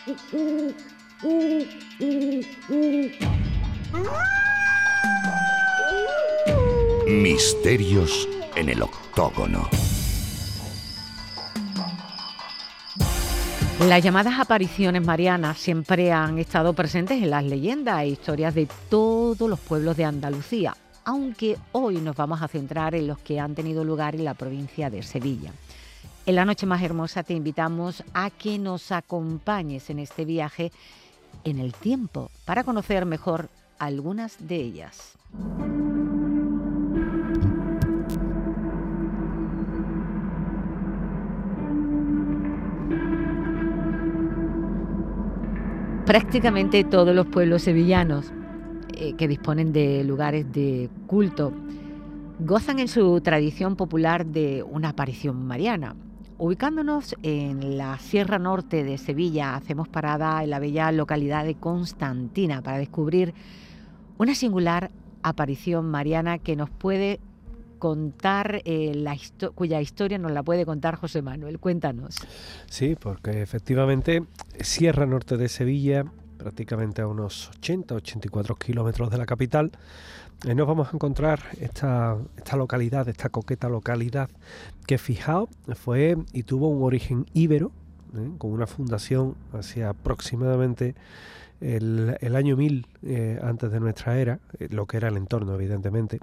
Misterios en el octógono. Las llamadas apariciones marianas siempre han estado presentes en las leyendas e historias de todos los pueblos de Andalucía, aunque hoy nos vamos a centrar en los que han tenido lugar en la provincia de Sevilla. En la noche más hermosa te invitamos a que nos acompañes en este viaje en el tiempo para conocer mejor algunas de ellas. Prácticamente todos los pueblos sevillanos que disponen de lugares de culto gozan en su tradición popular de una aparición mariana. Ubicándonos en la Sierra Norte de Sevilla, hacemos parada en la bella localidad de Constantina para descubrir una singular aparición mariana que nos puede contar, cuya historia nos la puede contar José Manuel. Cuéntanos. Sí, porque efectivamente Sierra Norte de Sevilla, prácticamente a unos 84 kilómetros de la capital, nos vamos a encontrar esta localidad, esta coqueta localidad que, fijaos, fue y tuvo un origen íbero, con una fundación hacia aproximadamente el año 1000 antes de nuestra era, lo que era el entorno, evidentemente.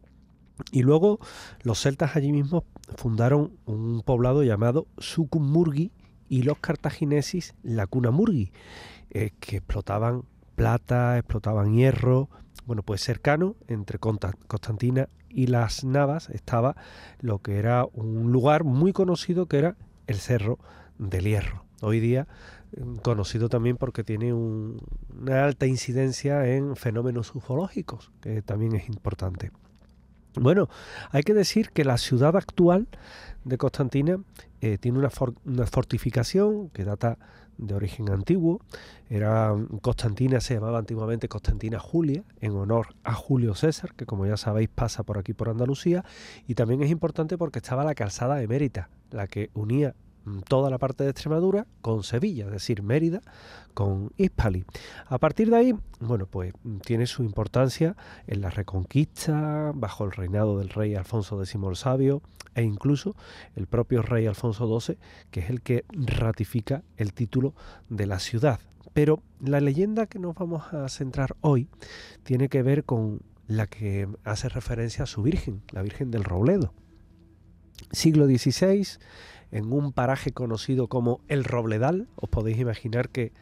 Y luego los celtas allí mismo fundaron un poblado llamado Sucumurgi y los cartagineses Lacunamurgi, que explotaban plata, explotaban hierro. Bueno, pues cercano, entre Constantina y Las Navas, estaba lo que era un lugar muy conocido, que era el Cerro del Hierro. Hoy día conocido también porque tiene una alta incidencia en fenómenos ufológicos, que también es importante. Bueno, hay que decir que la ciudad actual de Constantina tiene una fortificación que data de origen antiguo. Constantina se llamaba antiguamente Constantina Julia, en honor a Julio César, que como ya sabéis pasa por aquí por Andalucía, y también es importante porque estaba la calzada emérita, la que unía toda la parte de Extremadura con Sevilla, es decir, Mérida con Hispali. A partir de ahí, bueno, pues tiene su importancia en la Reconquista, bajo el reinado del rey Alfonso X el Sabio, e incluso el propio rey Alfonso XII, que es el que ratifica el título de la ciudad. Pero la leyenda que nos vamos a centrar hoy tiene que ver con la que hace referencia a su Virgen, la Virgen del Robledo. Siglo XVI, en un paraje conocido como El Robledal. Os podéis imaginar que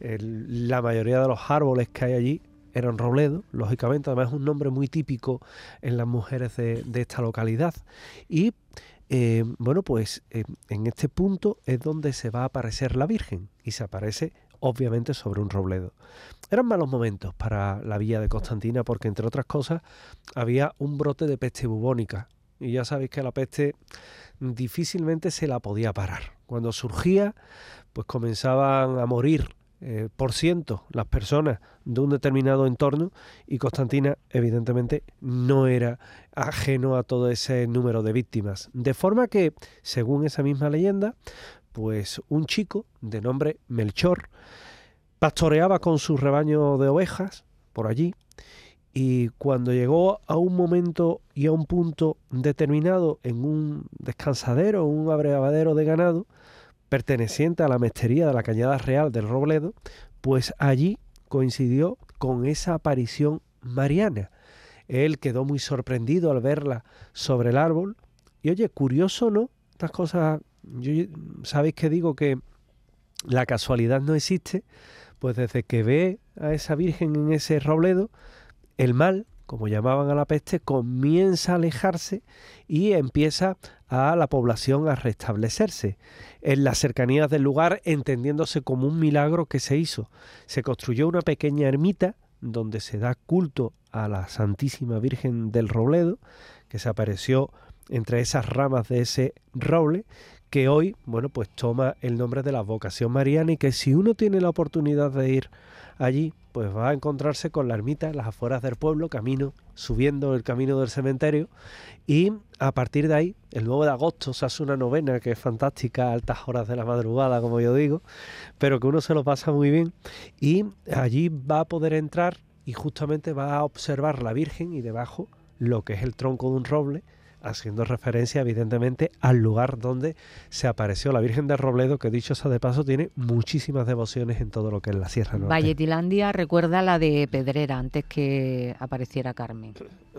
la mayoría de los árboles que hay allí eran robledos, lógicamente. Además es un nombre muy típico en las mujeres de esta localidad. Y bueno, pues en este punto es donde se va a aparecer la Virgen, y se aparece obviamente sobre un robledo. Eran malos momentos para la villa de Constantina porque, entre otras cosas, había un brote de peste bubónica. Y ya sabéis que la peste difícilmente se la podía parar. Cuando surgía, pues comenzaban a morir por cientos las personas de un determinado entorno, y Constantina evidentemente no era ajeno a todo ese número de víctimas. De forma que, según esa misma leyenda, pues un chico de nombre Melchor pastoreaba con su rebaño de ovejas por allí, y cuando llegó a un momento y a un punto determinado en un descansadero, un abrevadero de ganado perteneciente a la mestería de la Cañada Real del Robledo, pues allí coincidió con esa aparición mariana. Él quedó muy sorprendido al verla sobre el árbol. Y oye, curioso, ¿no? Estas cosas, sabéis que digo que la casualidad no existe. Pues desde que ve a esa Virgen en ese robledo, el mal, como llamaban a la peste, comienza a alejarse y empieza a la población a restablecerse. En las cercanías del lugar, entendiéndose como un milagro que se hizo, se construyó una pequeña ermita donde se da culto a la Santísima Virgen del Robledo, que se apareció entre esas ramas de ese roble, que hoy, bueno, pues toma el nombre de la Advocación Mariana, y que si uno tiene la oportunidad de ir allí, pues va a encontrarse con la ermita en las afueras del pueblo, subiendo el camino del cementerio, y a partir de ahí, el 9 de agosto se hace una novena que es fantástica, a altas horas de la madrugada, como yo digo, pero que uno se lo pasa muy bien, y allí va a poder entrar y justamente va a observar la Virgen y debajo lo que es el tronco de un roble, haciendo referencia evidentemente al lugar donde se apareció la Virgen de Robledo, que dicho sea de paso tiene muchísimas devociones en todo lo que es la Sierra Norte. Valletilandia recuerda la de Pedrera antes que apareciera Carmen.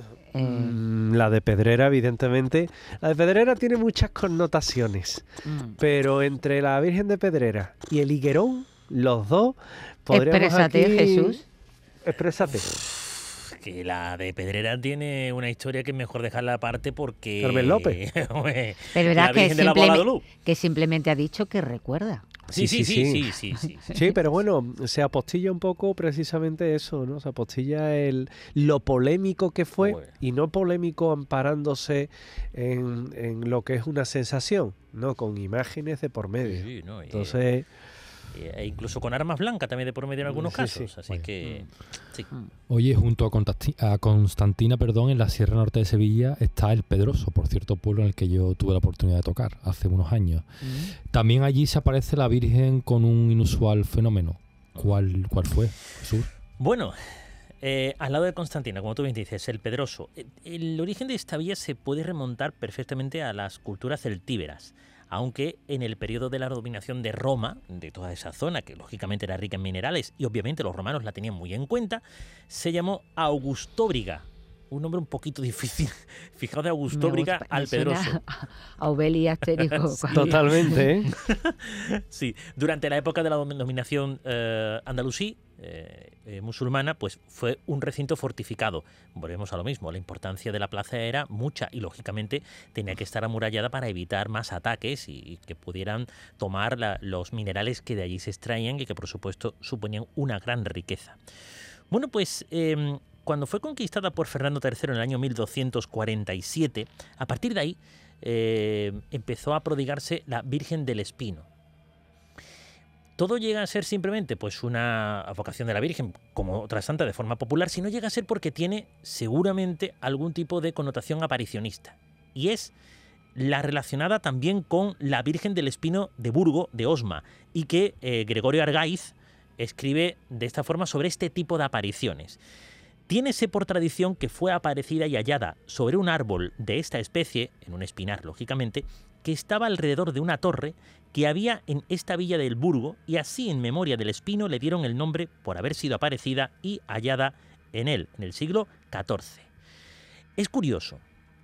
La de Pedrera, evidentemente. La de Pedrera tiene muchas connotaciones, pero entre la Virgen de Pedrera y el higuerón, los dos, podríamos Exprésate, aquí... Jesús. Exprésate. Que la de Pedrera tiene una historia que es mejor dejarla aparte porque... Carmen López. Pero verás que simplemente ha dicho que recuerda. Sí. Sí, pero bueno, se apostilla un poco precisamente eso, ¿no? Se apostilla lo polémico que fue, y no polémico amparándose en lo que es una sensación, ¿no? Con imágenes de por medio. Sí, no, entonces... E incluso con armas blancas también de por medio en algunos casos, así que sí. Oye, junto a Constantina, en la Sierra Norte de Sevilla está El Pedroso, por cierto pueblo en el que yo tuve la oportunidad de tocar hace unos años. También allí se aparece la Virgen con un inusual fenómeno. ¿Cuál fue, Jesús? Bueno, al lado de Constantina, como tú bien dices, El Pedroso. El origen de esta villa se puede remontar perfectamente a las culturas celtíberas, aunque en el periodo de la dominación de Roma, de toda esa zona, que lógicamente era rica en minerales, y obviamente los romanos la tenían muy en cuenta, se llamó Augustóbriga. Un nombre un poquito difícil. Fijaos, de Augustóbriga al Pedroso. A Obeli Astérico. Totalmente, ¿eh? Sí, durante la época de la dominación andalusí, musulmana, pues fue un recinto fortificado. Volvemos a lo mismo, la importancia de la plaza era mucha y lógicamente tenía que estar amurallada para evitar más ataques y que pudieran tomar los minerales que de allí se extraían y que por supuesto suponían una gran riqueza. Bueno, pues cuando fue conquistada por Fernando III en el año 1247, a partir de ahí empezó a prodigarse la Virgen del Espino. Todo llega a ser simplemente pues una advocación de la Virgen, como otra santa de forma popular, sino llega a ser porque tiene seguramente algún tipo de connotación aparicionista. Y es la relacionada también con la Virgen del Espino de Burgo, de Osma, y que Gregorio Argaiz escribe de esta forma sobre este tipo de apariciones. Tiénese por tradición que fue aparecida y hallada sobre un árbol de esta especie, en un espinar lógicamente, que estaba alrededor de una torre que había en esta villa del Burgo, y así en memoria del espino le dieron el nombre por haber sido aparecida y hallada en él, en el siglo XIV. Es curioso,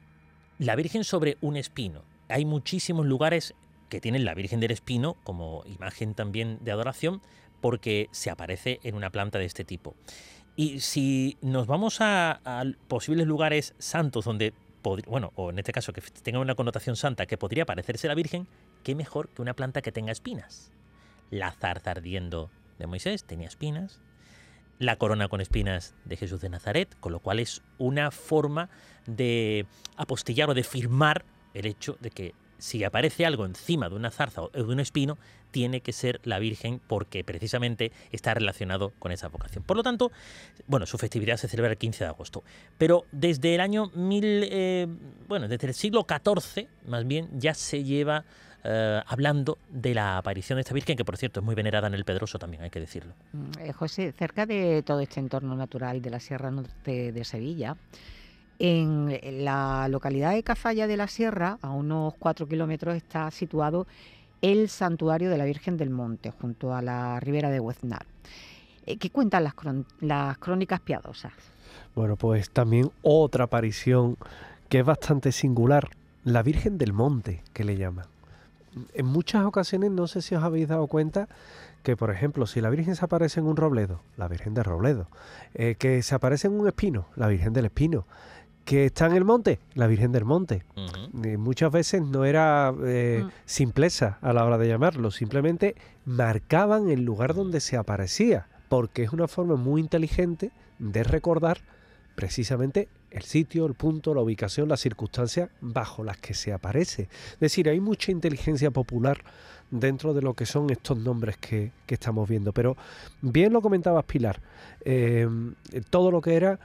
la Virgen sobre un espino. Hay muchísimos lugares que tienen la Virgen del Espino como imagen también de adoración porque se aparece en una planta de este tipo. Y si nos vamos a posibles lugares santos donde, o en este caso que tenga una connotación santa que podría parecerse a la Virgen, qué mejor que una planta que tenga espinas. La zarza ardiendo de Moisés tenía espinas, la corona con espinas de Jesús de Nazaret, con lo cual es una forma de apostillar o de firmar el hecho de que si aparece algo encima de una zarza o de un espino, tiene que ser la Virgen porque precisamente está relacionado con esa vocación. Por lo tanto, su festividad se celebra el 15 de agosto. Pero desde el año desde el siglo XIV, más bien, ya se lleva hablando de la aparición de esta Virgen, que por cierto es muy venerada en el Pedroso también, hay que decirlo. José, cerca de todo este entorno natural de la Sierra Norte de Sevilla, en la localidad de Cazalla de la Sierra, a unos 4 kilómetros, está situado el Santuario de la Virgen del Monte, junto a la ribera de Hueznar. ¿Qué cuentan las crónicas piadosas? Bueno, pues también otra aparición que es bastante singular, la Virgen del Monte, que le llaman. En muchas ocasiones, no sé si os habéis dado cuenta, que por ejemplo, si la Virgen se aparece en un robledo, la Virgen del Robledo, que se aparece en un espino, la Virgen del Espino, que está en el monte, la Virgen del Monte. Uh-huh. Muchas veces no era simpleza a la hora de llamarlo, simplemente marcaban el lugar donde se aparecía, porque es una forma muy inteligente de recordar precisamente el sitio, el punto, la ubicación, las circunstancias bajo las que se aparece. Es decir, hay mucha inteligencia popular dentro de lo que son estos nombres que estamos viendo. Pero bien lo comentabas, Pilar, todo lo que era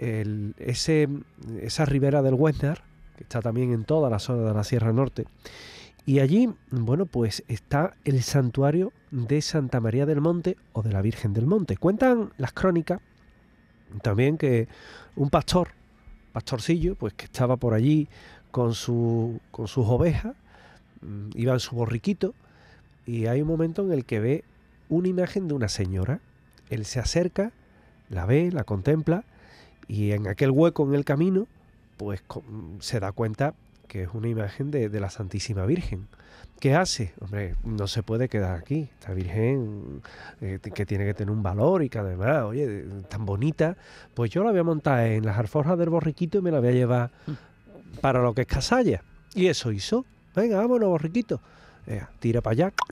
esa ribera del Huesnar, que está también en toda la zona de la Sierra Norte, y allí, bueno, pues está el santuario de Santa María del Monte o de la Virgen del Monte. Cuentan las crónicas también que un pastorcillo, pues que estaba por allí con sus ovejas, iba en su borriquito, y hay un momento en el que ve una imagen de una señora. Él se acerca, la ve, la contempla, y en aquel hueco en el camino, pues se da cuenta que es una imagen de la Santísima Virgen. ¿Qué hace? Hombre, no se puede quedar aquí. Esta Virgen que tiene que tener un valor y que además, oye, tan bonita, pues yo la voy a montar en las alforjas del borriquito y me la voy a llevar para lo que es Casalla. Y eso hizo. Venga, vámonos, borriquito. Tira para allá,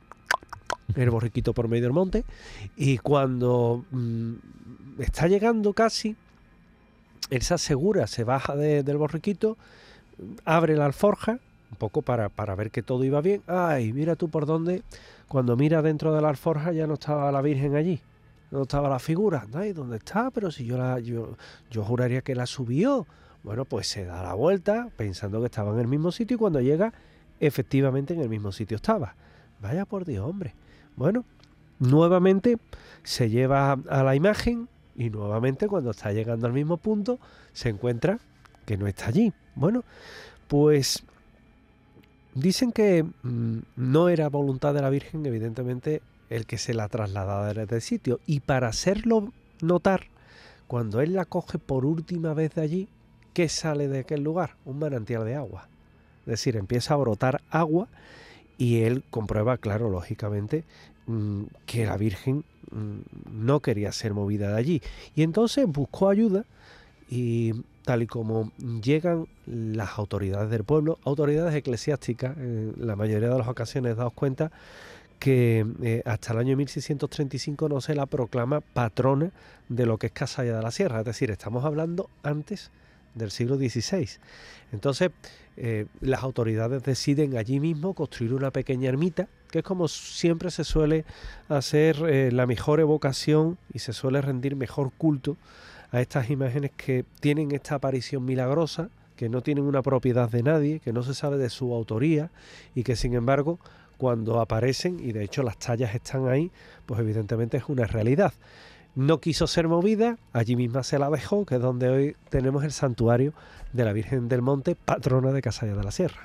el borriquito por medio del monte, y cuando está llegando casi, él se asegura, se baja del borriquito, abre la alforja, un poco para ver que todo iba bien. Ay, mira tú por dónde, cuando mira dentro de la alforja ya no estaba la Virgen allí, no estaba la figura. Ay, ¿dónde está? Pero si yo juraría que la subió. Bueno, pues se da la vuelta pensando que estaba en el mismo sitio, y cuando llega, efectivamente en el mismo sitio estaba. Vaya por Dios, hombre. Bueno, nuevamente se lleva a la imagen, y nuevamente cuando está llegando al mismo punto se encuentra que no está allí. Bueno, pues dicen que no era voluntad de la Virgen, evidentemente, el que se la trasladara del sitio, y para hacerlo notar, cuando él la coge por última vez de allí, ¿qué sale de aquel lugar? Un manantial de agua. Es decir, empieza a brotar agua, y él comprueba, claro, lógicamente, que la Virgen no quería ser movida de allí. Y entonces buscó ayuda, y tal y como llegan las autoridades del pueblo, autoridades eclesiásticas, en la mayoría de las ocasiones, daos cuenta que hasta el año 1635 no se la proclama patrona de lo que es Casalla de la Sierra, es decir, estamos hablando antes del siglo XVI. Entonces, las autoridades deciden allí mismo construir una pequeña ermita, que es como siempre se suele hacer la mejor evocación y se suele rendir mejor culto a estas imágenes que tienen esta aparición milagrosa, que no tienen una propiedad de nadie, que no se sabe de su autoría, y que sin embargo, cuando aparecen, y de hecho las tallas están ahí, pues evidentemente es una realidad. No quiso ser movida, allí misma se la dejó, que es donde hoy tenemos el santuario de la Virgen del Monte, patrona de Casalla de la Sierra.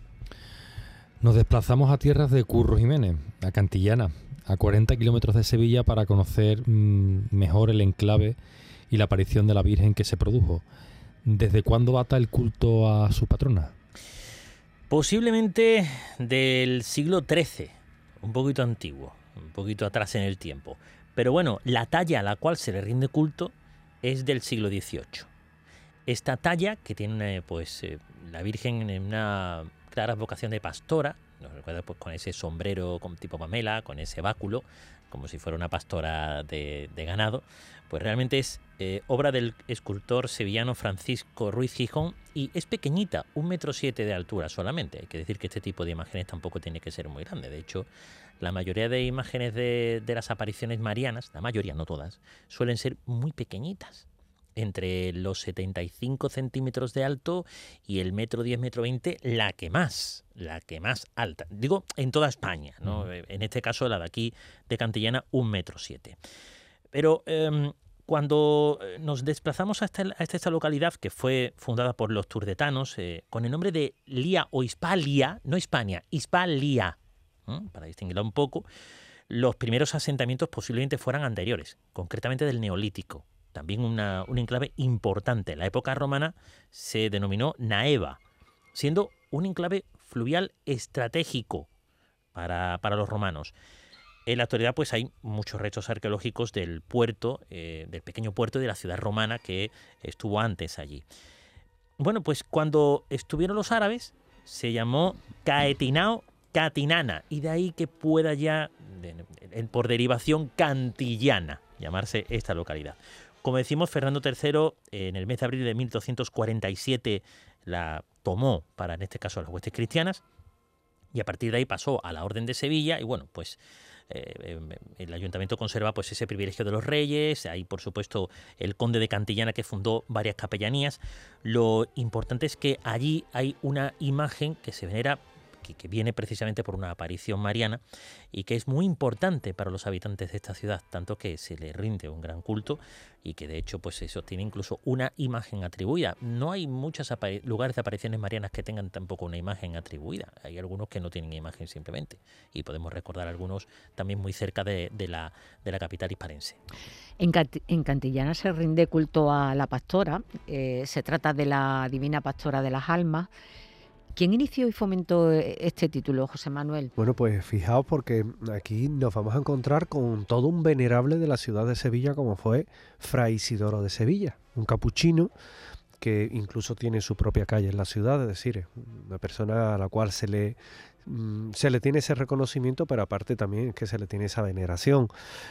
Nos desplazamos a tierras de Curro Jiménez, a Cantillana, a 40 kilómetros de Sevilla, para conocer mejor el enclave y la aparición de la Virgen que se produjo. ¿Desde cuándo data el culto a su patrona? Posiblemente del siglo XIII, un poquito antiguo, un poquito atrás en el tiempo. Pero bueno, la talla a la cual se le rinde culto es del siglo XVIII. Esta talla, que tiene la Virgen en una clara vocación de pastora, nos recuerda pues con ese sombrero con tipo Pamela, con ese báculo, como si fuera una pastora de ganado, pues realmente es obra del escultor sevillano Francisco Ruiz Gijón, y es pequeñita, 1,7 m de altura solamente. Hay que decir que este tipo de imágenes tampoco tiene que ser muy grande. De hecho, la mayoría de imágenes de las apariciones marianas, la mayoría, no todas, suelen ser muy pequeñitas, entre los 75 centímetros de alto y el 1,10 m, la que más alta. Digo, en toda España, ¿no? En este caso, la de aquí, de Cantillana, 1,7 m. Pero cuando nos desplazamos hasta esta localidad, que fue fundada por los turdetanos, con el nombre de Lía o Hispalia, no Hispania, Hispalia, para distinguirla un poco, los primeros asentamientos posiblemente fueran anteriores, concretamente del Neolítico. También un enclave importante. En la época romana se denominó Naeva, siendo un enclave fluvial estratégico para los romanos. En la actualidad pues hay muchos restos arqueológicos del puerto, del pequeño puerto de la ciudad romana que estuvo antes allí. Bueno, pues cuando estuvieron los árabes se llamó Caetinao Catinana, y de ahí que pueda ya, por derivación, Cantillana, llamarse esta localidad. Como decimos, Fernando III en el mes de abril de 1247 la tomó para, en este caso, las huestes cristianas, y a partir de ahí pasó a la Orden de Sevilla, y bueno, pues el ayuntamiento conserva pues ese privilegio de los reyes. Hay, por supuesto, el conde de Cantillana, que fundó varias capellanías. Lo importante es que allí hay una imagen que se venera, que viene precisamente por una aparición mariana, y que es muy importante para los habitantes de esta ciudad, tanto que se le rinde un gran culto, y que de hecho pues eso tiene incluso una imagen atribuida. No hay muchos lugares de apariciones marianas que tengan tampoco una imagen atribuida. Hay algunos que no tienen imagen simplemente, y podemos recordar algunos también muy cerca de la capital hispalense. En Cantillana se rinde culto a la pastora. Se trata de la Divina Pastora de las Almas. ¿Quién inició y fomentó este título, José Manuel? Bueno, pues fijaos, porque aquí nos vamos a encontrar con todo un venerable de la ciudad de Sevilla, como fue Fray Isidoro de Sevilla, un capuchino que incluso tiene su propia calle en la ciudad, es decir, una persona a la cual se le tiene ese reconocimiento, pero aparte también es que se le tiene esa veneración.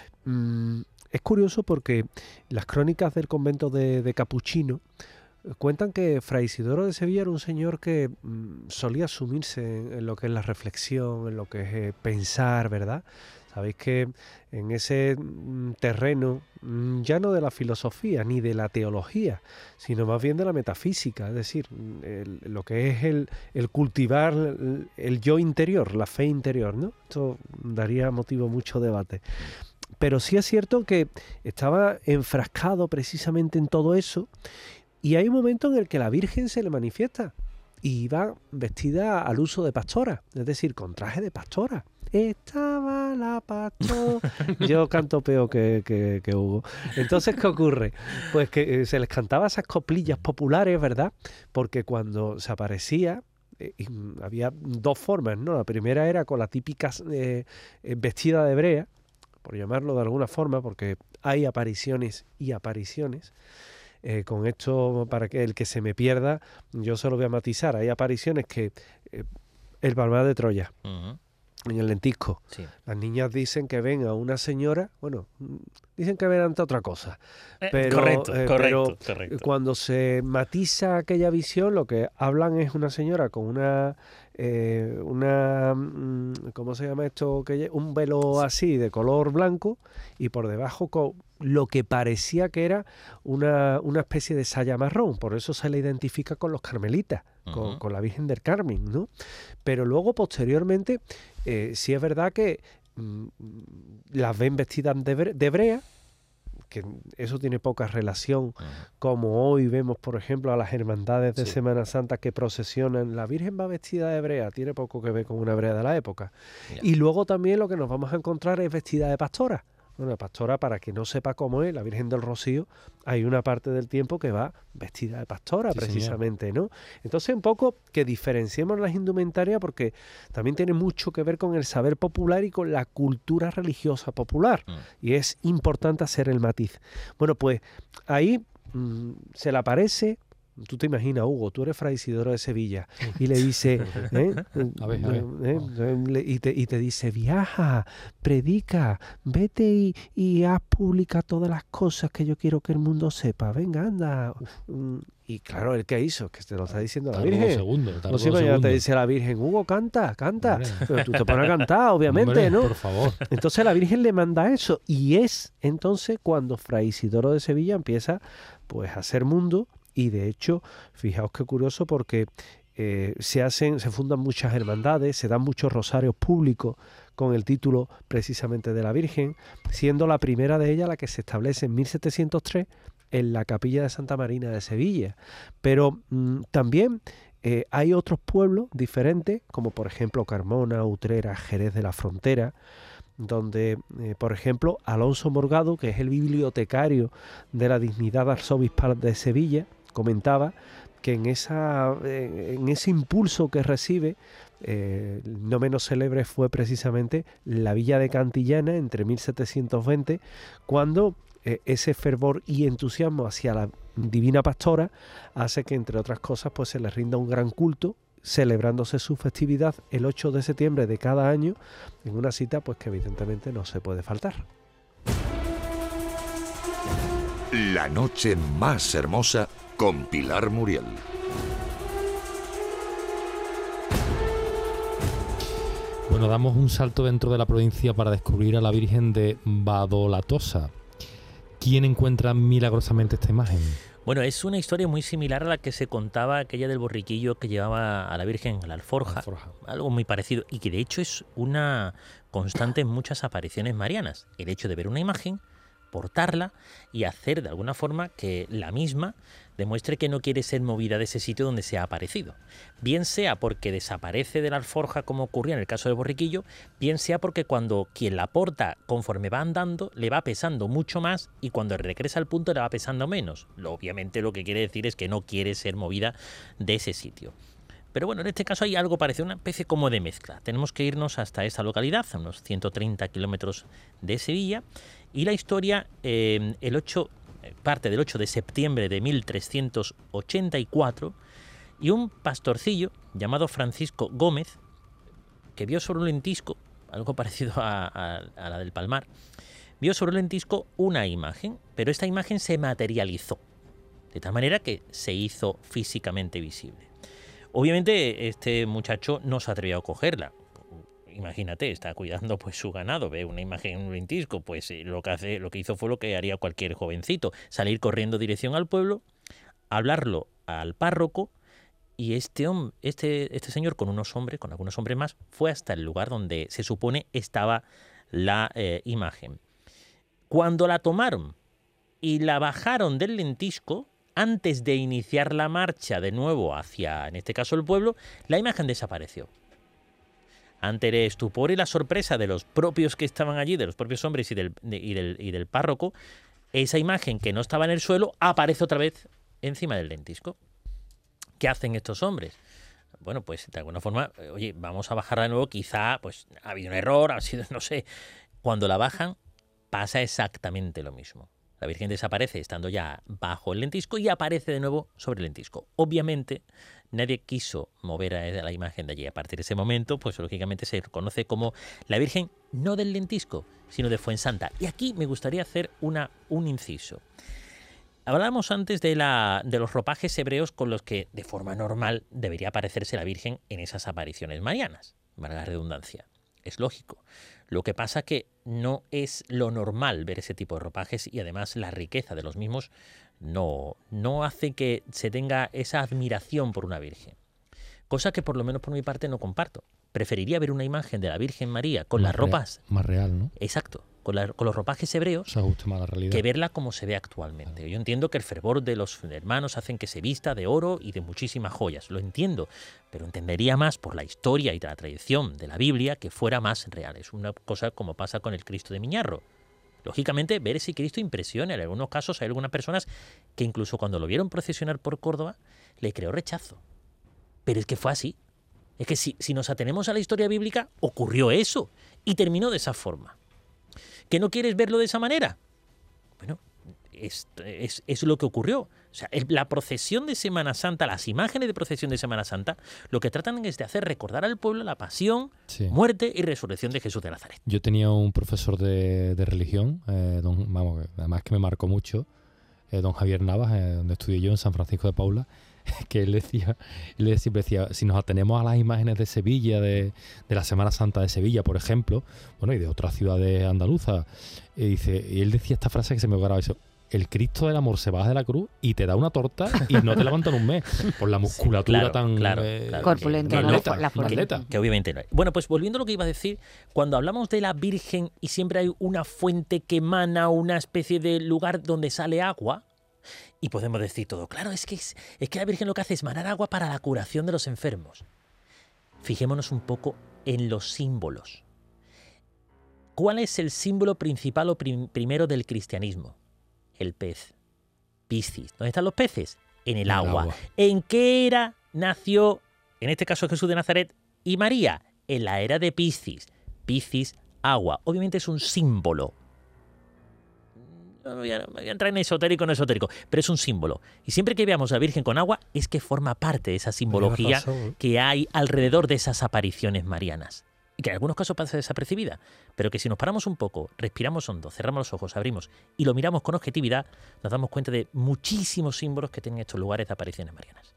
Es curioso porque las crónicas del convento de Capuchino cuentan que Fray Isidoro de Sevilla era un señor que solía sumirse en lo que es la reflexión, en lo que es pensar, ¿verdad? Sabéis que en ese terreno, ya no de la filosofía ni de la teología, sino más bien de la metafísica, es decir, lo que es el cultivar el yo interior, la fe interior, ¿no? Esto daría motivo a mucho debate. Pero sí es cierto que estaba enfrascado precisamente en todo eso. Y hay un momento en el que la Virgen se le manifiesta y va vestida al uso de pastora, es decir, con traje de pastora. Estaba la pastora. Yo canto peor que Hugo. Entonces, ¿qué ocurre? Pues que se les cantaba esas coplillas populares, ¿verdad? Porque cuando se aparecía, había dos formas, ¿no? La primera era con la típica vestida de hebrea, por llamarlo de alguna forma, porque hay apariciones y apariciones. Con esto, para que el que se me pierda, yo se lo voy a matizar. Hay apariciones que el Palmar de Troya, en el Lentisco, sí. Las niñas dicen que ven a una señora, bueno, dicen que ven ante otra cosa, pero, correcto. Cuando se matiza aquella visión, lo que hablan es una señora con una ¿cómo se llama esto? Un velo así de color blanco, y por debajo con lo que parecía que era una especie de saya marrón. Por eso se le identifica con los carmelitas, con la Virgen del Carmen, ¿no? Pero luego, posteriormente, sí es verdad que las ven vestidas de hebrea, que eso tiene poca relación, como hoy vemos, por ejemplo, a las hermandades de Semana Santa que procesionan. La Virgen va vestida de hebrea, tiene poco que ver con una hebrea de la época. Yeah. Y luego también lo que nos vamos a encontrar es vestida de pastora. Bueno, pastora, para quien no sepa cómo es, la Virgen del Rocío, hay una parte del tiempo que va vestida de pastora, precisamente, señor, ¿no? Entonces, un poco que diferenciemos las indumentarias, porque también tiene mucho que ver con el saber popular y con la cultura religiosa popular. Y es importante hacer el matiz. Bueno, pues ahí se le aparece. Tú te imaginas, Hugo, tú eres Fray Isidoro de Sevilla, y le dice, y te dice, viaja, predica, vete y haz pública todas las cosas que yo quiero que el mundo sepa. Venga, anda. Y claro, ¿el qué hizo? Que te lo está diciendo la Virgen. No sé, mañana te dice la Virgen, Hugo, canta. Pero tú te pones a cantar, obviamente, hombre, ¿no? Por favor. Entonces la Virgen le manda eso, y es entonces cuando Fray Isidoro de Sevilla empieza pues a hacer mundo. Y de hecho, fijaos qué curioso, porque se fundan muchas hermandades, se dan muchos rosarios públicos con el título precisamente de la Virgen, siendo la primera de ellas la que se establece en 1703 en la capilla de Santa Marina de Sevilla. Pero también hay otros pueblos diferentes, como por ejemplo Carmona, Utrera, Jerez de la Frontera, donde, por ejemplo, Alonso Morgado, que es el bibliotecario de la Dignidad Arzobispal de Sevilla, comentaba que en ese impulso que recibe, no menos célebre fue precisamente la villa de Cantillana entre 1720, cuando ese fervor y entusiasmo hacia la Divina Pastora hace que, entre otras cosas, pues se le rinda un gran culto, celebrándose su festividad el 8 de septiembre de cada año, en una cita pues que evidentemente no se puede faltar. La noche más hermosa con Pilar Muriel. Bueno, damos un salto dentro de la provincia para descubrir a la Virgen de Badolatosa. ¿Quién encuentra milagrosamente esta imagen? Bueno, es una historia muy similar a la que se contaba aquella del borriquillo que llevaba a la Virgen a la alforja. Algo muy parecido y que de hecho es una constante en muchas apariciones marianas. El hecho de ver una imagen, portarla y hacer de alguna forma que la misma demuestre que no quiere ser movida de ese sitio donde se ha aparecido. Bien sea porque desaparece de la alforja, como ocurría en el caso del borriquillo, bien sea porque cuando quien la porta, conforme va andando, le va pesando mucho más y cuando regresa al punto le va pesando menos. Obviamente lo que quiere decir es que no quiere ser movida de ese sitio. Pero bueno, en este caso hay algo parecido, una especie como de mezcla. Tenemos que irnos hasta esta localidad, a unos 130 kilómetros de Sevilla, y la historia parte del 8 de septiembre de 1384, y un pastorcillo llamado Francisco Gómez, que vio sobre un lentisco, algo parecido a la del Palmar, vio sobre un lentisco una imagen, pero esta imagen se materializó, de tal manera que se hizo físicamente visible. Obviamente este muchacho no se atrevió a cogerla. Imagínate, está cuidando pues su ganado, ve una imagen en un lentisco, pues lo que hizo fue lo que haría cualquier jovencito, salir corriendo dirección al pueblo, hablarlo al párroco, y este señor con algunos hombres más, fue hasta el lugar donde se supone estaba la imagen. Cuando la tomaron y la bajaron del lentisco, antes de iniciar la marcha de nuevo hacia, en este caso, el pueblo, la imagen desapareció. Ante el estupor y la sorpresa de los propios que estaban allí, de los propios hombres y del párroco, esa imagen que no estaba en el suelo aparece otra vez encima del lentisco. ¿Qué hacen estos hombres? Bueno, pues de alguna forma, oye, vamos a bajarla de nuevo, quizá pues ha habido un error, ha sido, no sé. Cuando la bajan, pasa exactamente lo mismo. La Virgen desaparece estando ya bajo el lentisco y aparece de nuevo sobre el lentisco. Obviamente, nadie quiso mover a la imagen de allí. A partir de ese momento, pues lógicamente se conoce como la Virgen no del lentisco, sino de Fuensanta. Y aquí me gustaría hacer un inciso. Hablábamos antes de los ropajes hebreos con los que, de forma normal, debería aparecerse la Virgen en esas apariciones marianas. Valga la redundancia. Es lógico. Lo que pasa que no es lo normal ver ese tipo de ropajes y además la riqueza de los mismos no hace que se tenga esa admiración por una Virgen. Cosa que por lo menos por mi parte no comparto. Preferiría ver una imagen de la Virgen María con las ropas... Más real, ¿no? Exacto. Con los ropajes hebreos, se ajusta más a la realidad, que verla como se ve actualmente. Yo entiendo que el fervor de los hermanos hacen que se vista de oro y de muchísimas joyas, lo entiendo, pero entendería más por la historia y la tradición de la Biblia que fuera más real. Es una cosa como pasa con el Cristo de Miñarro. Lógicamente, ver ese Cristo impresiona. En algunos casos hay algunas personas que incluso cuando lo vieron procesionar por Córdoba, le creó rechazo. Pero es que fue así. Es que si nos atenemos a la historia bíblica, ocurrió eso y terminó de esa forma. ¿Que no quieres verlo de esa manera? Bueno, es lo que ocurrió. O sea, la procesión de Semana Santa, las imágenes de procesión de Semana Santa, lo que tratan es de hacer recordar al pueblo la pasión, muerte y resurrección de Jesús de Nazaret. Yo tenía un profesor de religión, además que me marcó mucho, don Javier Navas, donde estudié yo en San Francisco de Paula, que él siempre decía, si nos atenemos a las imágenes de Sevilla, de la Semana Santa de Sevilla, por ejemplo, bueno, y de otras ciudades andaluzas, y él decía esta frase que se me grababa, dice, el Cristo del amor se baja de la cruz y te da una torta y no te levanta en un mes, por la musculatura tan corpulenta, la atleta. Que obviamente no hay. Bueno, pues volviendo a lo que iba a decir, cuando hablamos de la Virgen y siempre hay una fuente que emana, una especie de lugar donde sale agua, y podemos decir todo, claro, es que la Virgen lo que hace es manar agua para la curación de los enfermos. Fijémonos un poco en los símbolos. ¿Cuál es el símbolo principal o primero del cristianismo? El pez. Piscis. ¿Dónde están los peces? En el agua. ¿En qué era nació, en este caso Jesús de Nazaret y María? En la era de Piscis. Piscis, agua. Obviamente es un símbolo. No voy a entrar en esotérico, pero es un símbolo. Y siempre que veamos a la Virgen con agua, es que forma parte de esa simbología que hay alrededor de esas apariciones marianas. y que en algunos casos pasa desapercibida, pero que si nos paramos un poco, respiramos hondo, cerramos los ojos, abrimos y lo miramos con objetividad, nos damos cuenta de muchísimos símbolos que tienen estos lugares de apariciones marianas.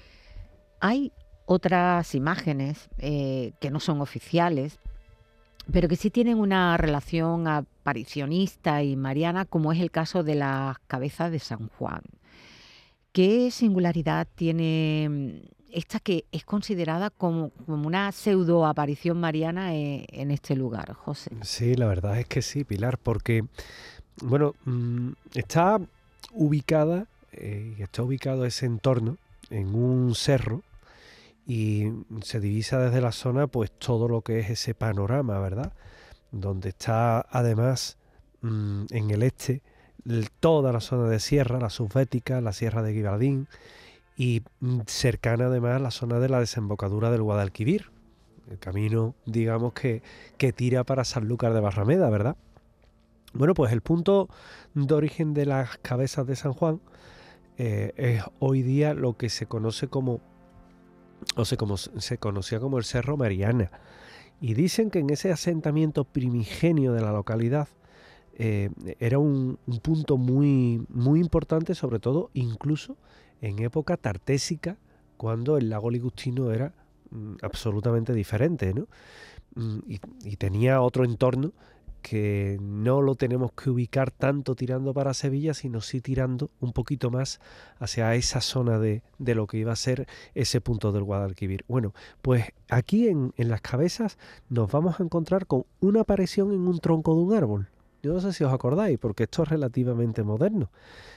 Hay otras imágenes que no son oficiales, pero que sí tienen una relación aparicionista y mariana, como es el caso de las cabezas de San Juan. ¿Qué singularidad tiene esta que es considerada como una pseudo-aparición mariana en este lugar, José? Sí, la verdad es que sí, Pilar, porque, bueno, está ubicado ese entorno en un cerro, y se divisa desde la zona pues todo lo que es ese panorama, ¿verdad? Donde está además en el este toda la zona de sierra, la subbética, la sierra de Guibardín, y cercana además la zona de la desembocadura del Guadalquivir, el camino, digamos, que tira para Sanlúcar de Barrameda, ¿verdad? Bueno, pues el punto de origen de las cabezas de San Juan es hoy día lo que se conoce como se conocía como el Cerro Mariana, y dicen que en ese asentamiento primigenio de la localidad era un punto muy, muy importante, sobre todo incluso en época tartésica, cuando el lago Ligustino era absolutamente diferente, ¿no? Y tenía otro entorno que no lo tenemos que ubicar tanto tirando para Sevilla, sino sí tirando un poquito más hacia esa zona de lo que iba a ser ese punto del Guadalquivir. Bueno, pues aquí en las cabezas nos vamos a encontrar con una aparición en un tronco de un árbol. Yo no sé si os acordáis, porque esto es relativamente moderno.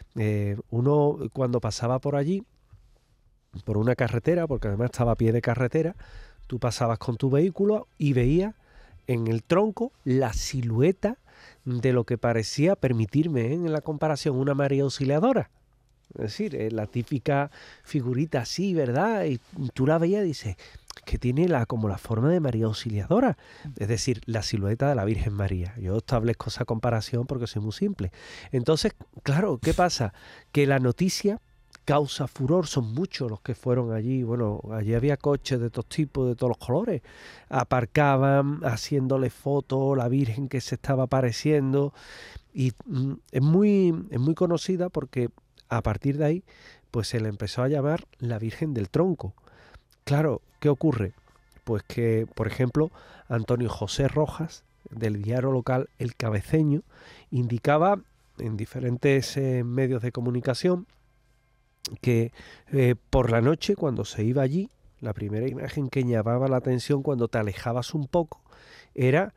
Uno cuando pasaba por allí, por una carretera, porque además estaba a pie de carretera, tú pasabas con tu vehículo y veías en el tronco la silueta de lo que parecía, permitirme en la comparación, una María Auxiliadora. Es decir, la típica figurita así, ¿verdad? Y tú la veías y dices, que tiene como la forma de María Auxiliadora. Es decir, la silueta de la Virgen María. Yo establezco esa comparación porque soy muy simple. Entonces, claro, ¿qué pasa? Que la noticia causa furor, son muchos los que fueron allí. Bueno, allí había coches de todos tipos, de todos los colores, aparcaban haciéndole fotos, la Virgen que se estaba apareciendo, y es muy conocida porque a partir de ahí pues se le empezó a llamar la Virgen del Tronco. Claro, ¿qué ocurre? Pues que, por ejemplo, Antonio José Rojas, del diario local El Cabeceño, indicaba en diferentes medios de comunicación que por la noche, cuando se iba allí, la primera imagen que llamaba la atención cuando te alejabas un poco era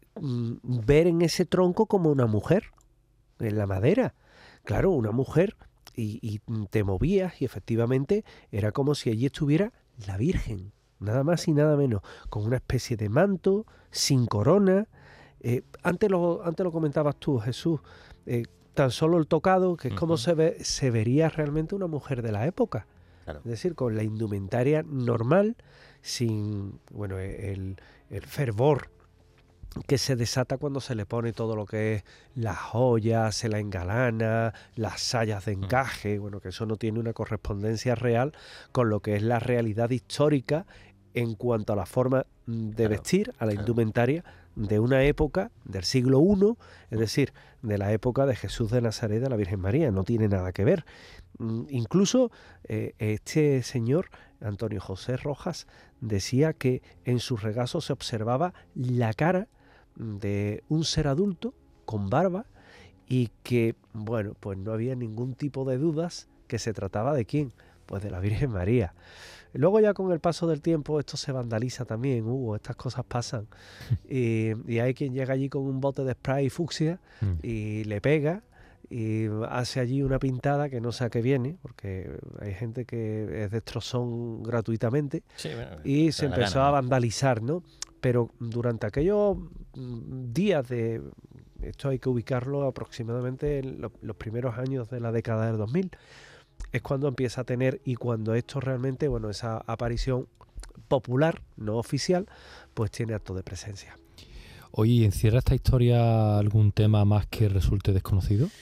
ver en ese tronco como una mujer, en la madera. Claro, una mujer, y te movías y efectivamente era como si allí estuviera la Virgen, nada más y nada menos, con una especie de manto, sin corona. Antes lo comentabas tú, Jesús, tan solo el tocado, que es como se vería realmente una mujer de la época. Claro. Es decir, con la indumentaria normal, sin el fervor que se desata cuando se le pone todo lo que es las joyas, se la engalana, las sayas de encaje, que eso no tiene una correspondencia real con lo que es la realidad histórica en cuanto a la forma de vestir, a la indumentaria de una época del siglo I, es decir, de la época de Jesús de Nazaret, de la Virgen María, no tiene nada que ver. Incluso este señor, Antonio José Rojas, decía que en su regazo se observaba la cara de un ser adulto con barba y que, pues no había ningún tipo de dudas que se trataba de ¿quién? Pues de la Virgen María. Luego ya con el paso del tiempo esto se vandaliza también, estas cosas pasan. Y hay quien llega allí con un bote de spray fucsia y le pega y hace allí una pintada que no sé a qué viene, porque hay gente que es destrozón gratuitamente, y se empezó a vandalizar, ¿no? Pero durante aquellos días esto hay que ubicarlo aproximadamente en los primeros años de la década del 2000, es cuando empieza a tener, y cuando esto realmente, esa aparición popular, no oficial, pues tiene acto de presencia. Oye, ¿encierra esta historia algún tema más que resulte desconocido?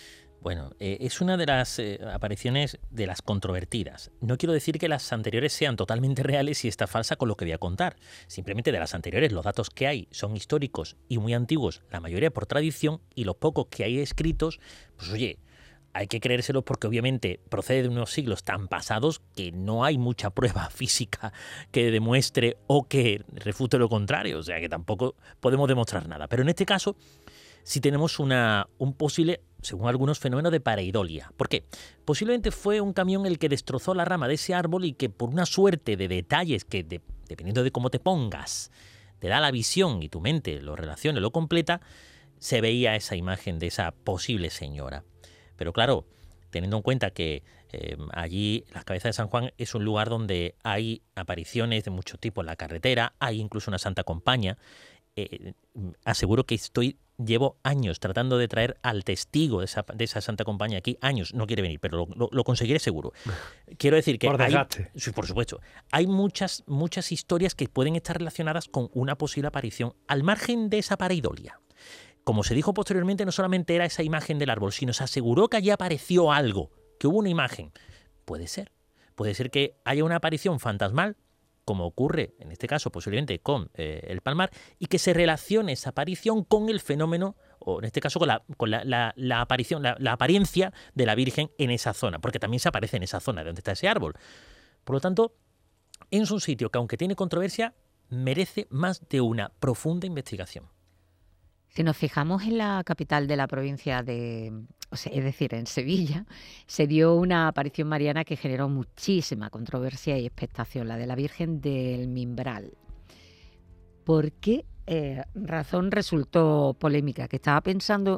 Bueno, es una de las apariciones de las controvertidas. No quiero decir que las anteriores sean totalmente reales y esta falsa con lo que voy a contar. Simplemente de las anteriores los datos que hay son históricos y muy antiguos, la mayoría por tradición, y los pocos que hay escritos, pues oye, hay que creérselos porque obviamente procede de unos siglos tan pasados que no hay mucha prueba física que demuestre o que refute lo contrario. O sea que tampoco podemos demostrar nada. Pero en este caso sí tenemos un posible, según algunos, fenómeno de pareidolia. ¿Por qué? Posiblemente fue un camión el que destrozó la rama de ese árbol y que por una suerte de detalles que, dependiendo de cómo te pongas, te da la visión y tu mente lo relaciona, lo completa, se veía esa imagen de esa posible señora. Pero claro, teniendo en cuenta que allí las Cabezas de San Juan es un lugar donde hay apariciones de mucho tipo en la carretera, hay incluso una Santa Compañía, aseguro que llevo años tratando de traer al testigo de esa Santa Compañía aquí, años, no quiere venir, pero lo conseguiré seguro. Quiero decir que por desgaste. Sí, por supuesto, hay muchas historias que pueden estar relacionadas con una posible aparición al margen de esa pareidolia. Como se dijo posteriormente, no solamente era esa imagen del árbol, sino se aseguró que allí apareció algo, que hubo una imagen. Puede ser que haya una aparición fantasmal, como ocurre en este caso posiblemente con el Palmar, y que se relacione esa aparición con el fenómeno, o en este caso con la aparición, la apariencia de la Virgen en esa zona, porque también se aparece en esa zona donde está ese árbol. Por lo tanto, es un sitio que, aunque tiene controversia, merece más de una profunda investigación. Si nos fijamos en la capital de la provincia es decir, en Sevilla, se dio una aparición mariana que generó muchísima controversia y expectación, la de la Virgen del Mimbral. ¿Por qué razón resultó polémica? Que estaba pensando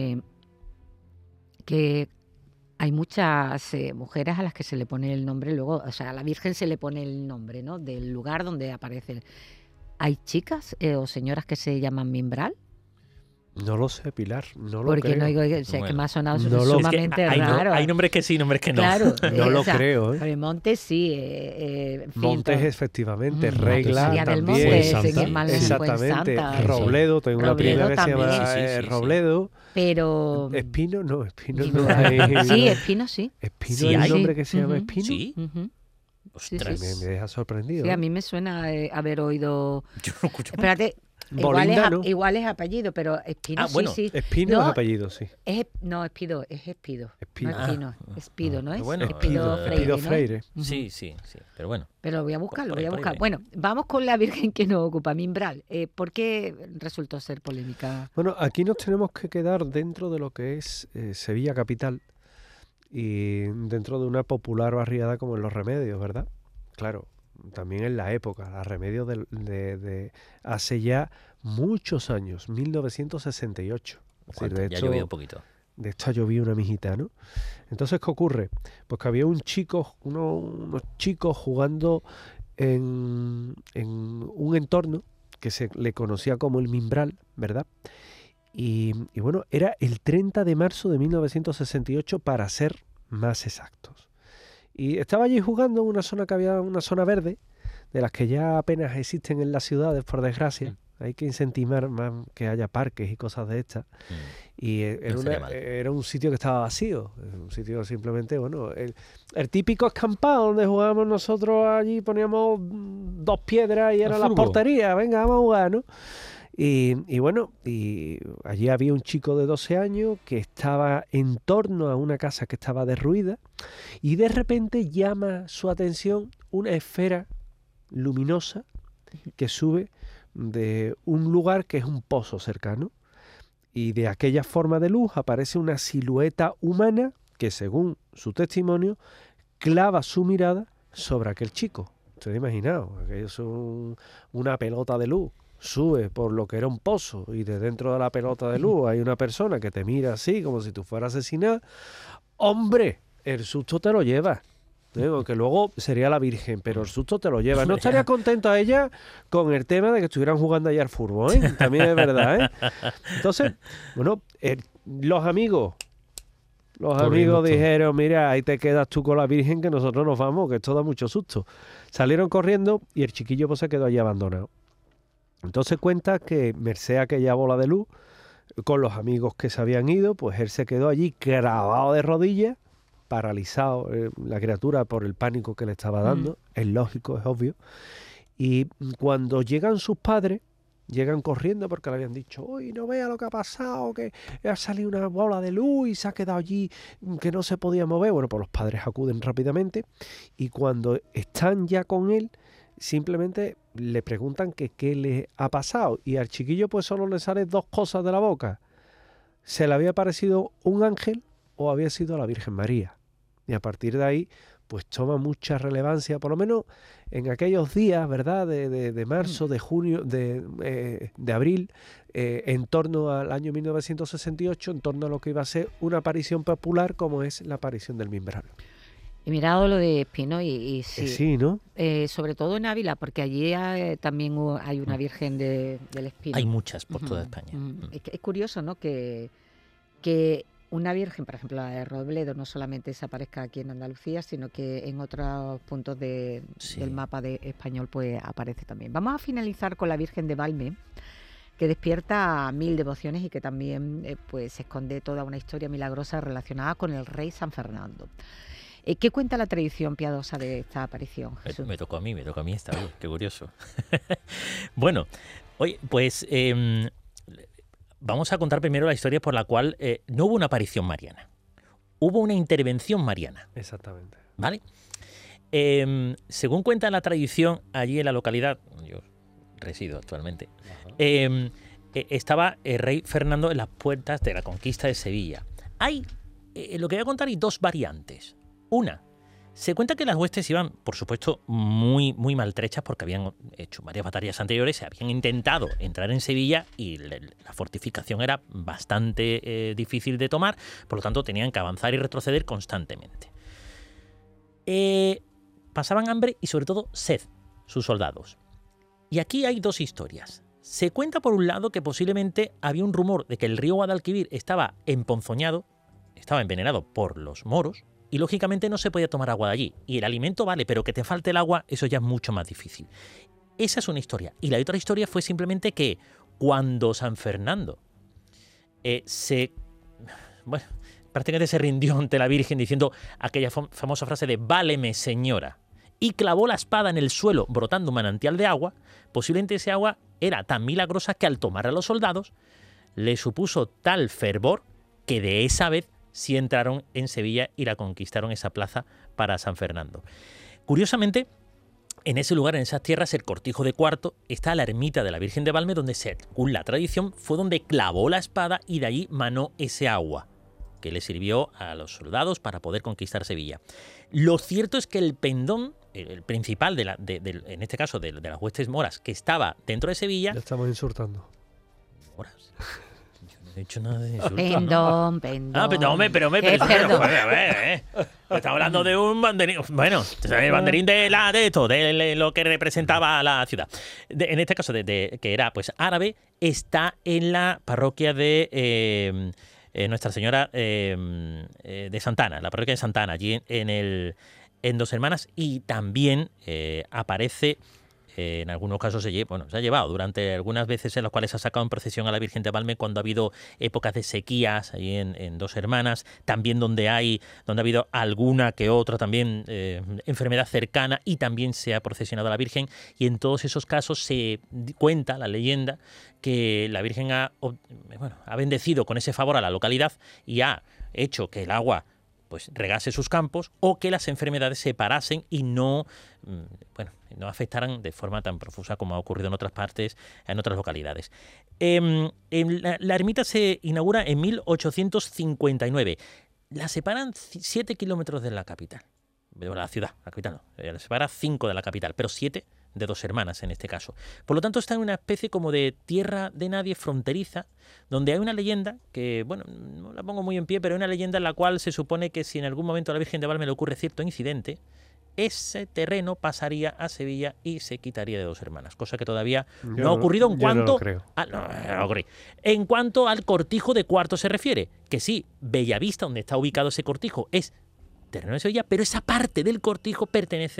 que hay muchas mujeres a las que se le pone el nombre, luego, o sea, a la Virgen se le pone el nombre, ¿no?, del lugar donde aparece. ¿Hay chicas o señoras que se llaman Mimbral? No lo sé, Pilar, no lo Porque creo. No, que Bueno, me ha sonado no sumamente es que raro. hay nombres que sí, nombres que no. Claro, No lo creo, ¿eh? Pero Montes sí. En fin, Montes, todo. efectivamente, La Regla María del también. Monte, Santa. ese que es mal Exactamente, Fuensanta, Robledo, tengo una Robledo prima que se llama también. Sí. Robledo. Pero Espino no Mimbral. hay. Sí, Espino sí. Espino Sí hay un hay. nombre que se llama Ujú. Espino. Sí, Ujú. ostras, Sí, Me deja sorprendido. Sí, a ¿eh? mí me suena haber oído. yo no escucho. Espérate, Bolindano. igual es apellido, pero Espino bueno, sí. Espino No, es apellido, sí. No, Espido, es Espido. Espido. No Espino, Espido, ¿no es? bueno, Espido Freire. Espido ¿no es? Freire. Ujú. Sí, pero bueno. Pero lo voy a buscar, Por ahí. Bueno, vamos con la Virgen que nos ocupa, Mimbral. ¿Por qué resultó ser polémica? Bueno, aquí nos tenemos que quedar dentro de lo que es Sevilla capital y dentro de una popular barriada como en Los Remedios, ¿verdad? Claro, también en la época, los Remedios de hace ya muchos años, 1968. Es decir, Ya ha llovido un poquito. de esto ha llovido una mijita, ¿no? Entonces, ¿qué ocurre? Pues que había unos chicos jugando en un entorno que se le conocía como el Mimbral, ¿verdad? Y bueno, era el 30 de marzo de 1968 para ser más exactos. Y estaba allí jugando en una zona que había una zona verde, de las que ya apenas existen en las ciudades, por desgracia. Hay que incentivar más que haya parques y cosas de estas. Y era un sitio que estaba vacío. Un sitio simplemente, bueno, el típico escampado donde jugábamos nosotros allí, poníamos 2 piedras y eran las porterías. Venga, vamos a jugar, ¿no? Y bueno, y allí había un chico de 12 años que estaba en torno a una casa que estaba derruida y de repente llama su atención una esfera luminosa que sube de un lugar que es un pozo cercano, y de aquella forma de luz aparece una silueta humana que, según su testimonio, clava su mirada sobre aquel chico. Ustedes imaginaos, aquello es una pelota de luz, sube por lo que era un pozo y de dentro de la pelota de luz hay una persona que te mira así como si tú fueras asesinada. ¡Hombre! El susto te lo llevas. Que luego sería la Virgen, pero el susto te lo lleva. No estaría contenta ella con el tema de que estuvieran jugando allá al fútbol, ¿eh? También es verdad, ¿eh? Entonces, bueno, los amigos dijeron, mira, ahí te quedas tú con la Virgen que nosotros nos vamos, que esto da mucho susto. Salieron corriendo y el chiquillo pues se quedó allí abandonado. Entonces cuenta que merced a aquella bola de luz, con los amigos que se habían ido, pues él se quedó allí clavado de rodillas, paralizado, la criatura por el pánico que le estaba dando, es lógico, es obvio. Y cuando llegan sus padres, llegan corriendo porque le habían dicho, uy, no vea lo que ha pasado, que ha salido una bola de luz y se ha quedado allí, que no se podía mover. Bueno, pues los padres acuden rápidamente y cuando están ya con él, simplemente le preguntan que qué le ha pasado. Y al chiquillo pues solo le salen dos cosas de la boca. ¿Se le había parecido un ángel o había sido la Virgen María? Y a partir de ahí pues toma mucha relevancia, por lo menos en aquellos días, ¿verdad?, de marzo, de junio, de abril, en torno al año 1968, en torno a lo que iba a ser una aparición popular como es la aparición del Mimbral. Y mirado lo de Espino y sí, Sí, ¿no? sobre todo en Ávila, porque allí también hay una Virgen del Espino. Hay muchas por toda España. Es curioso, ¿no?, que una virgen, por ejemplo, la de Robledo, no solamente desaparezca aquí en Andalucía, sino que en otros puntos del mapa español pues aparece también. Vamos a finalizar con la Virgen de Valme, que despierta 1000 devociones y que también pues se esconde toda una historia milagrosa relacionada con el rey San Fernando. ¿Qué cuenta la tradición piadosa de esta aparición, Jesús? Me tocó a mí esta vez, qué curioso. Bueno, oye, pues vamos a contar primero la historia por la cual no hubo una aparición mariana, hubo una intervención mariana. Exactamente. ¿Vale? Según cuenta la tradición, allí en la localidad, yo resido actualmente, estaba el rey Fernando en las puertas de la conquista de Sevilla. Hay, lo que voy a contar, hay dos variantes. Una, se cuenta que las huestes iban, por supuesto, muy, muy maltrechas porque habían hecho varias batallas anteriores, se habían intentado entrar en Sevilla y la fortificación era bastante difícil de tomar, por lo tanto tenían que avanzar y retroceder constantemente. Pasaban hambre y sobre todo sed, sus soldados. Y aquí hay dos historias. Se cuenta por un lado que posiblemente había un rumor de que el río Guadalquivir estaba emponzoñado, estaba envenenado por los moros, y lógicamente no se podía tomar agua de allí. Y el alimento vale, pero que te falte el agua, eso ya es mucho más difícil. Esa es una historia. Y la otra historia fue simplemente que cuando San Fernando prácticamente se rindió ante la Virgen diciendo aquella famosa frase de «Váleme, señora», y clavó la espada en el suelo brotando un manantial de agua, posiblemente ese agua era tan milagrosa que al tomar a los soldados le supuso tal fervor que de esa vez sí entraron en Sevilla y la conquistaron esa plaza para San Fernando. Curiosamente, en ese lugar, en esas tierras, el Cortijo de Cuarto, está la ermita de la Virgen de Valme, donde, según la tradición, fue donde clavó la espada y de allí manó ese agua que le sirvió a los soldados para poder conquistar Sevilla. Lo cierto es que el pendón, el principal, en este caso de las huestes moras, que estaba dentro de Sevilla... Ya estamos insultando. ¿Moras? No he dicho nada de insulto, Pendón, ¿no? pendón. Ah, pero estamos hablando de un banderín. Bueno, el banderín de lo que representaba a la ciudad. En este caso, que era pues árabe, está en la parroquia de Nuestra Señora de Santana, la parroquia de Santana, allí en Dos Hermanas, y también aparece. En algunos casos se ha llevado durante algunas veces en las cuales ha sacado en procesión a la Virgen de Valme cuando ha habido épocas de sequías allí en Dos Hermanas, también donde ha habido alguna que otra también enfermedad cercana y también se ha procesionado a la Virgen, y en todos esos casos se cuenta la leyenda que la Virgen ha bendecido con ese favor a la localidad y ha hecho que el agua pues regase sus campos o que las enfermedades se parasen y no afectaran de forma tan profusa como ha ocurrido en otras partes, en otras localidades. La ermita se inaugura en 1859. La separan 7 kilómetros de la capital, de la ciudad, la capital no, la separa 5 de la capital, pero 7 de Dos Hermanas en este caso. Por lo tanto está en una especie como de tierra de nadie fronteriza, donde hay una leyenda que, no la pongo muy en pie, pero hay una leyenda en la cual se supone que si en algún momento a la Virgen de Valme le ocurre cierto incidente, ese terreno pasaría a Sevilla y se quitaría de Dos Hermanas, cosa que todavía no ha ocurrido en cuanto al Cortijo de Cuarto se refiere, que sí, Bellavista, donde está ubicado ese cortijo, es terreno de Sevilla, pero esa parte del cortijo pertenece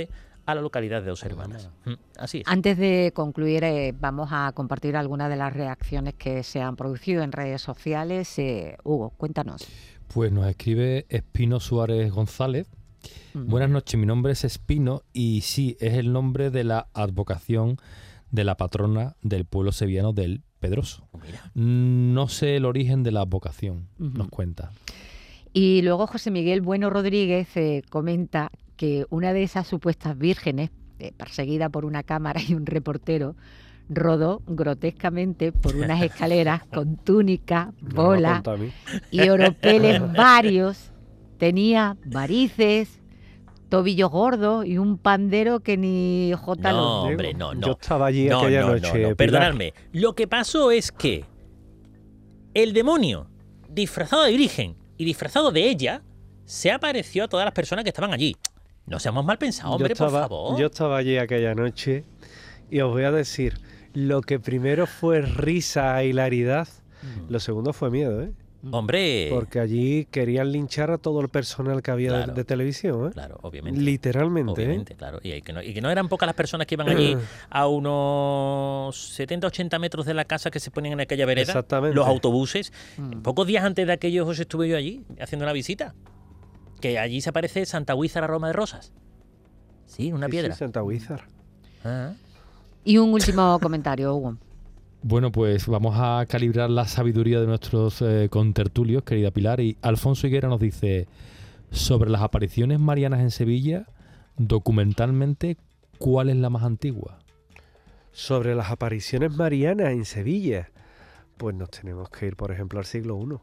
a la localidad de Dos Hermanas. Así es. Antes de concluir, vamos a compartir algunas de las reacciones que se han producido en redes sociales. Hugo, cuéntanos. Pues nos escribe Espino Suárez González. Buenas noches, mi nombre es Espino y sí, es el nombre de la advocación de la patrona del pueblo sevillano del Pedroso. Mira. No sé el origen de la advocación, nos cuenta. Y luego José Miguel Bueno Rodríguez comenta que una de esas supuestas vírgenes, perseguida por una cámara y un reportero, rodó grotescamente por unas escaleras con túnica, bola y oropeles varios. Tenía varices, tobillos gordos y un pandero que ni J. No, hombre, no. Yo estaba allí aquella noche. No. Perdonadme. Lo que pasó es que el demonio, disfrazado de virgen y disfrazado de ella, se apareció a todas las personas que estaban allí. No seamos mal pensados, hombre, por favor. Yo estaba allí aquella noche y os voy a decir, lo que primero fue risa e hilaridad, lo segundo fue miedo, ¿eh? Hombre. Porque allí querían linchar a todo el personal que había Claro. de televisión, ¿eh? Claro, obviamente. Literalmente, Obviamente, claro. Y que no eran pocas las personas que iban allí a unos 70, 80 metros de la casa que se ponían en aquella vereda. Exactamente. Los autobuses. Pocos días antes de aquello estuve yo allí haciendo una visita. Que allí se aparece Santa Huízar a Roma de Rosas. Sí, una piedra. Sí, Santa Huízar. Ah. Y un último comentario, Hugo. Bueno, pues vamos a calibrar la sabiduría de nuestros contertulios, querida Pilar. Y Alfonso Higuera nos dice, sobre las apariciones marianas en Sevilla, documentalmente, ¿cuál es la más antigua? Sobre las apariciones marianas en Sevilla, pues nos tenemos que ir, por ejemplo, al siglo I.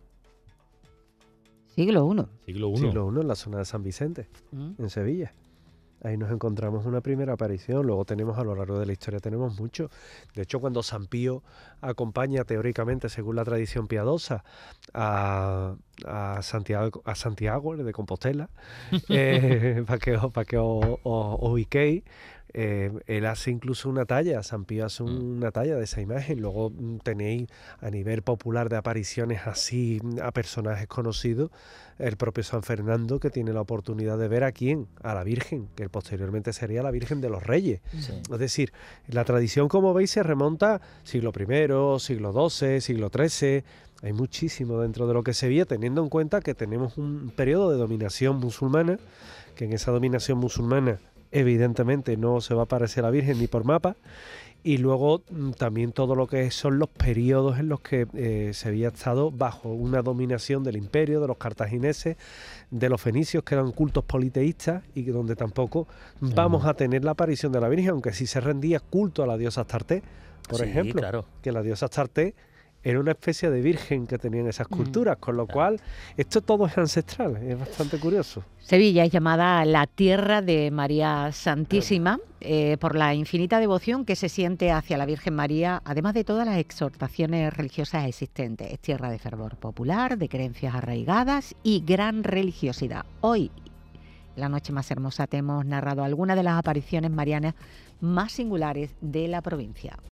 Siglo I. Siglo I. Siglo I en la zona de San Vicente, en Sevilla. Ahí nos encontramos una primera aparición, luego tenemos a lo largo de la historia, tenemos mucho. De hecho, cuando San Pío acompaña teóricamente, según la tradición piadosa, a Santiago de Compostela, para que os ubiquéis, él hace incluso una talla, San Pío hace una talla de esa imagen. Luego tenéis a nivel popular de apariciones así a personajes conocidos, el propio San Fernando, que tiene la oportunidad de ver a quién, a la Virgen, que posteriormente sería la Virgen de los Reyes. Sí. Es decir, la tradición, como veis, se remonta siglo I, siglo XII, siglo XIII. Hay muchísimo dentro de lo que se veía, teniendo en cuenta que tenemos un periodo de dominación musulmana, que en esa dominación musulmana evidentemente no se va a aparecer la Virgen ni por mapa, y luego también todo lo que son los periodos en los que se había estado bajo una dominación del imperio, de los cartagineses, de los fenicios, que eran cultos politeístas, y donde tampoco vamos a tener la aparición de la Virgen, aunque sí se rendía culto a la diosa Astarté, por Sí, ejemplo, claro. que la diosa Astarté era una especie de virgen que tenían esas culturas, con lo cual esto todo es ancestral, es bastante curioso. Sevilla es llamada la tierra de María Santísima por la infinita devoción que se siente hacia la Virgen María, además de todas las exhortaciones religiosas existentes. Es tierra de fervor popular, de creencias arraigadas y gran religiosidad. Hoy, La Noche Más Hermosa, te hemos narrado algunas de las apariciones marianas más singulares de la provincia.